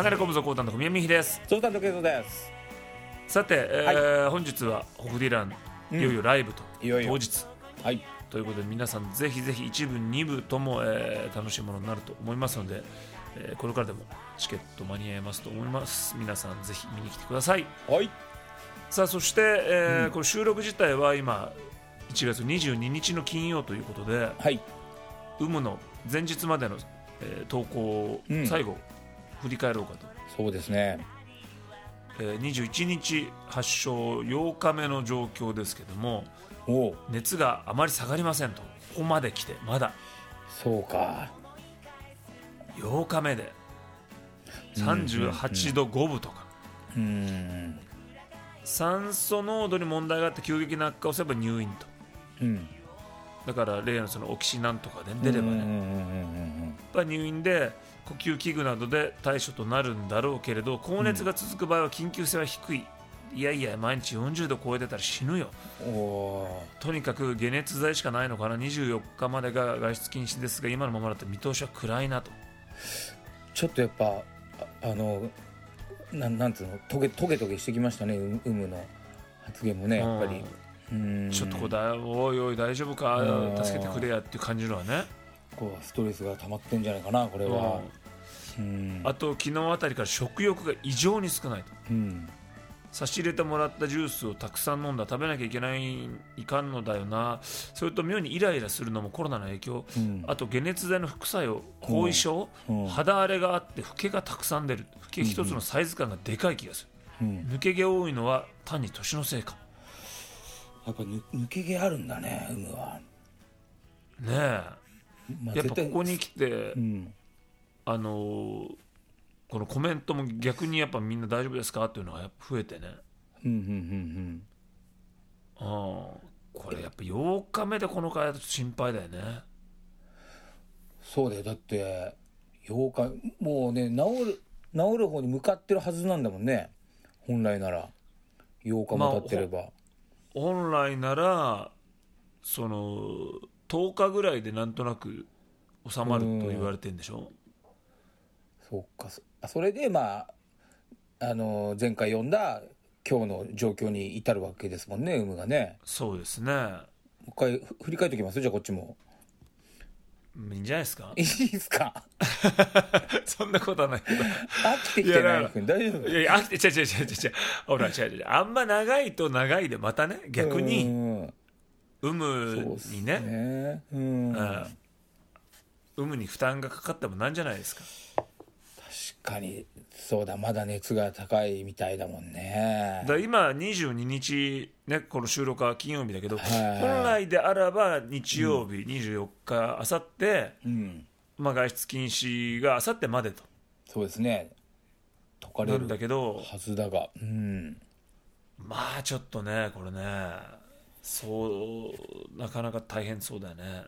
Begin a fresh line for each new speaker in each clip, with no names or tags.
流れ込むぞコータンの小宮美です。
ゾウタンのケイトです。
さて、本日はホフディランいよいよライブと、
いよいよ
当日、
はい、
ということで皆さんぜひぜひ1部2部とも、楽しいものになると思いますので、これからでもチケット間に合いますと思います。皆さんぜひ見に来てください。
はい、
さあそして、この収録自体は今1月22日の金曜ということで、
はい、
有無の前日までの、投稿を最後、振り返ろうかと。
そうですね。
21日発症8日目の状況ですけども、
お
熱があまり下がりませんと。ここまで来てまだ
そうか。
8日目で38度5分とか、酸素濃度に問題があって急激な悪化をすれば入院と、だから例のそのオキシなんとかで出ればね、入院で呼吸器具などで対処となるんだろうけれど、高熱が続く場合は緊急性は低い。いやいや毎日40度超えてたら死ぬよ。とにかく解熱剤しかないのかな。24日までが外出禁止ですが、今のままだと見通しは暗いなと。
ちょっとやっぱなんつうの、トゲしてきましたね。有無の発言もね、やっぱり
ちょっとこうおいおい大丈夫か、助けてくれやっていう感じのはね、
こうストレスが溜まってんじゃないかな、これは。
あと昨日あたりから食欲が異常に少ないと、差し入れてもらったジュースをたくさん飲んだ。食べなきゃいかんのだよな。それと妙にイライラするのもコロナの影響、あと解熱剤の副作用、後遺症、肌荒れがあって老けがたくさん出る。老け一つのサイズ感がでかい気がする、抜け毛多いのは単に年のせいか。
やっぱ抜け毛あるんだね、有無は
ねえ、やっぱここに来て、このコメントも逆にやっぱみんな大丈夫ですかっていうのがやっぱ増えてね、これやっぱ8日目でこの回だと心配だよね。
そうだよ。だって8日もうね、治る方に向かってるはずなんだもんね、本来なら。8日も経ってれば、
本来ならその10日ぐらいでなんとなく収まると言われてるんでしょ。
そうか。それで前回読んだ今日の状況に至るわけですもんね、有無がね。
そうですね。
もう一回振り返っておきます。じゃあこっちも
いいんじゃないですか。
いいですか。
そんなことはないけど。
飽きてきてない君大丈夫？
いや飽きて違うほら違うあんま長いと長いでまたね、逆に有無にね、有無に負担がかかってもなんじゃないですか。
確かにそうだ。まだ熱が高いみたいだもんね。
だ今22日ね、この収録は金曜日だけど、本来であれば日曜日24日あさって、外出禁止があさってまでと。
そうですね、解かれる
なんだけど
はずだが、
まあちょっとねこれね、そうなかなか大変そうだよね。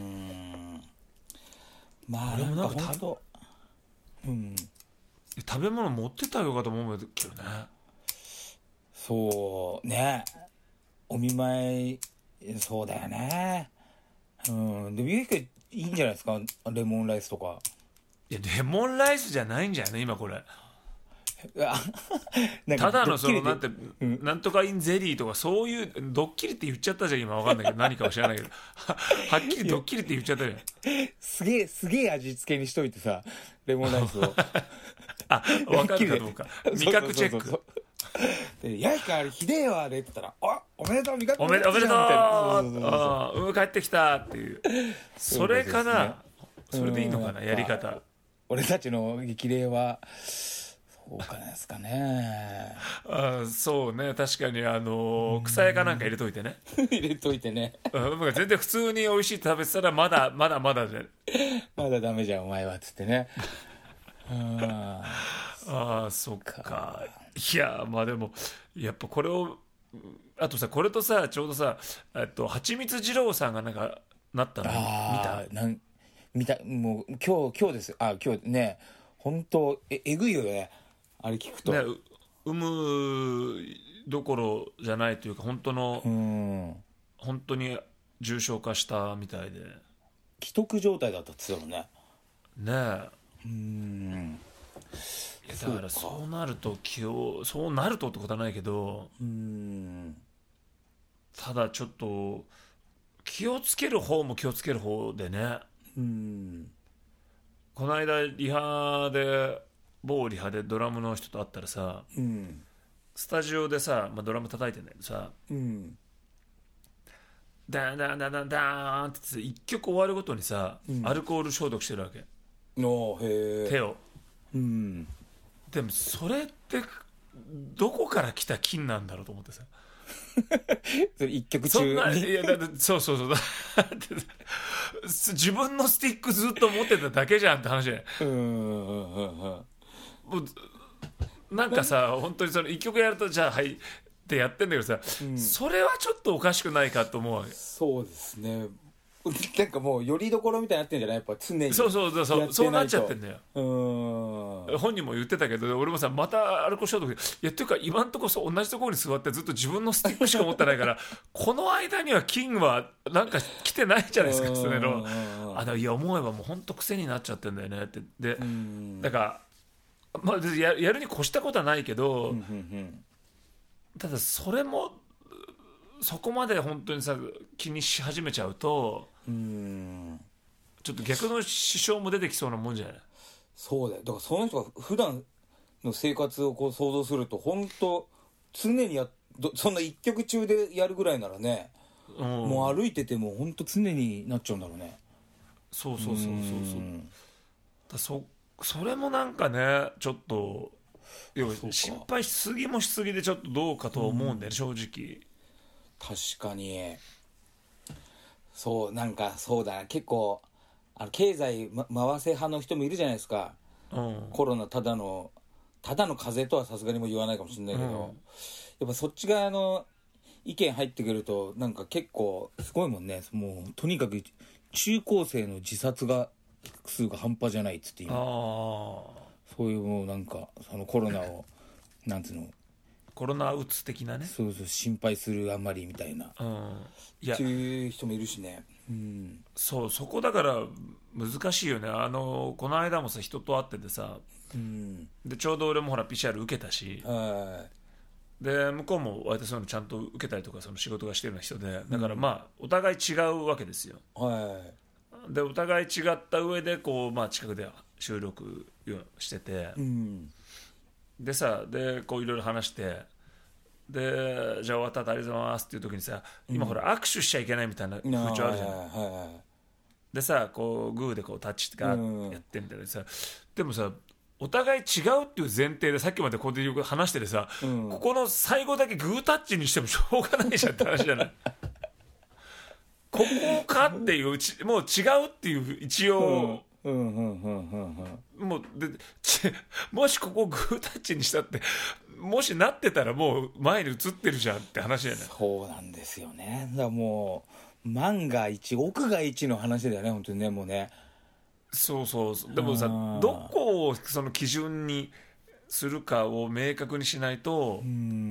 まあ
俺もなんか
本当
食べ物持ってたよかと思うけどね。
そうね、お見舞いそうだよね。でもゆうきいいんじゃないですか、レモンライスとか。
いやレモンライスじゃないんじゃない今これ。
なんか
ただのその
ドッキリで
なんとかインゼリーとかそういうドッキリって言っちゃったじゃん今。わかんないけど何かは知らないけどはっきりドッキリって言っちゃったじゃん。
すげえ味付けにしといてさ、レモンライスを
分かるかどうか味覚チェック
で、やいかあれひでえわあれって言ったら、おめでとう味覚
おめでとう
みたいな、
帰ってきたっていう、それかな。それでいいのかな、やり方。
俺たちの激励はそうかですかね。
そうね、確かに草屋かなんか入れといてね
入れといてね。
全然普通に美味しいって食べてたらまだで
まだダメじゃんお前はっつってね。
そっか。いやまあでもやっぱこれをあとさ、これとさちょうどさはちみつ二郎さんがなんかなったの
見た。もう今日です。今日ね、本当えぐいよね、あれ聞くとね。
有無どころじゃないというか、本当に重症化したみたいで、
既得状態だったって言ってたもんね。
ねえ。 だからそうなるとそうなるとってことはないけど、ただちょっと気をつける方も気をつける方でね。この間某リハでドラムの人と会ったらさ、スタジオでさ、ドラム叩いてんだけどさ、ダンダンダンダンダンって1曲終わるごとにさ、アルコール消毒してるわけ、手を。でもそれってどこから来た菌なんだろうと思ってさ
それ一曲中に
いやだってそうだって自分のスティックずっと持ってただけじゃんって話で、もうなんかさ本当にその1曲やるとじゃあはいってやってんだけどさ、それはちょっとおかしくないかと思うわけ。
そうですね。なんかもうよりどころみたいになってんじゃない、やっぱ常に。
そうなっちゃってんだよ。本人も言ってたけど、俺もさまたアルコール消毒、いやっていうか今んとこ同じところに座ってずっと自分のスティックしか持ってないからこの間には菌はなんか来てないじゃないですかって言ったけど、いや思えばもう本当癖になっちゃってんだよねって。でだから、やるに越したことはないけど、ただそれもそこまで本当にさ気にし始めちゃうとちょっと逆の支障も出てきそうなもんじゃない。
そうだよ。だからその人が普段の生活をこう想像すると本当常にそんな一曲中でやるぐらいならね、もう歩いてても本当常になっちゃうんだろうね。
そうそれもなんかねちょっと心配しすぎもしすぎでちょっとどうかとは思うんだよね、正直。
確かにそうなんかそうだな、結構経済、回せ派の人もいるじゃないですか、コロナただの風邪とはさすがにも言わないかもしれないけど、やっぱそっち側の意見入ってくるとなんか結構すごいもんね。もうとにかく中高生の自殺数が半端じゃないっつって今そういうもうなんかそのコロナをなんつうの
コロナうつ的なね、
そう心配するあまりみたいな、
いや
っていう人もいるしね。
そこだから難しいよね。この間もさ人と会っててさ、でちょうど俺もほら PCR 受けたし、で向こうも割とそういうのちゃんと受けたりとかその仕事がしてるような人で、だからお互い違うわけですよ。でお互い違った上でこう、近くで収録してて、でさこういろいろ話して、でじゃあ終わった後ありがとうございますっていう時にさ、今ほら握手しちゃいけないみたいな風潮あるじゃん、でさこうグーでこうタッチとかやってみたいなさ、でもさお互い違うっていう前提でさっきまでこうやって話しててさ、ここの最後だけグータッチにしてもしょうがないじゃんって話じゃないここかっていうもう違うっていう一応、もうでもしここグータッチにしたってもしなってたらもう前に映ってるじゃんって話じゃない。
そうなんですよね。だからもう万が一億が一の話だよね本当にね。もうね
そうでもさどこをその基準にするかを明確にしないと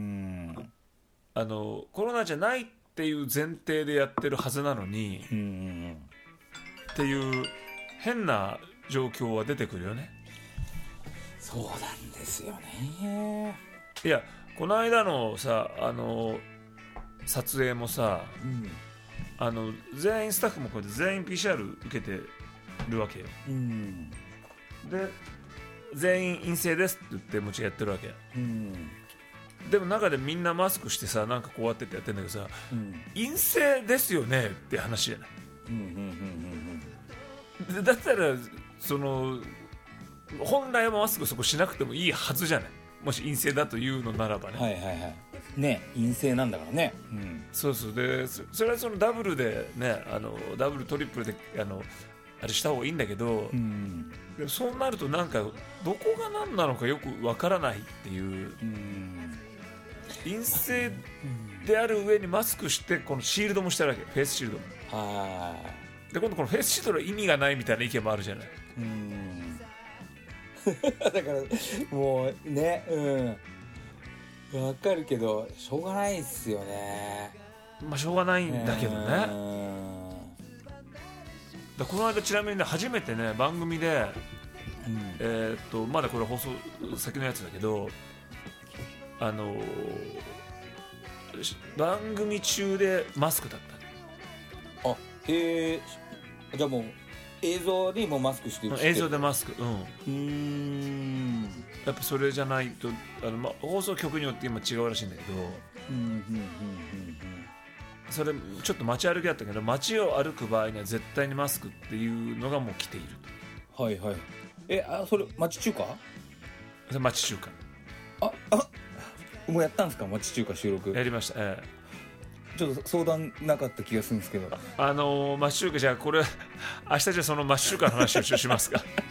コロナじゃないっていう前提でやってるはずなのにっていう変な状況は出てくるよね。
そうなんですよね。
いやこの間のさ撮影もさ、全員スタッフもこうやって全員 PCR 受けてるわけよ、で全員陰性ですって言ってもちろんやってるわけ、でも中でみんなマスクしてさなんかこうやってやってんだけどさ、陰性ですよねって話じゃない、だったらその本来はマスクそこしなくてもいいはずじゃない、もし陰性だというのならばね。
ね陰性なんだからね。
そうでそれはそのダブルでねダブルトリプルであれした方がいいんだけど、でもそうなるとなんかどこが何なのかよくわからないっていう、陰性である上にマスクしてこのシールドもしてるわけ、フェイスシールドも。で今度このフェイスシールドの意味がないみたいな意見もあるじゃない。
だからもうねわかるけどしょうがないっすよね。
しょうがないんだけどね。この間ちなみにね初めてね番組でまだこれ放送先のやつだけど、番組中でマスクだった。
あ、じゃあもう映像にもマスクしてる。
映像でマスク。やっぱそれじゃないと放送局によって今違うらしいんだけど、それちょっと街歩きだったけど、街を歩く場合には絶対にマスクっていうのがもう来ている
と。はいはい。それ町中華？
それ町中華。
もうやったんですか、町中華収録。
やりました。
ちょっと相談なかった気がするんですけど。
町中華、じゃあこれ明日じゃあその町中華の話をしますか。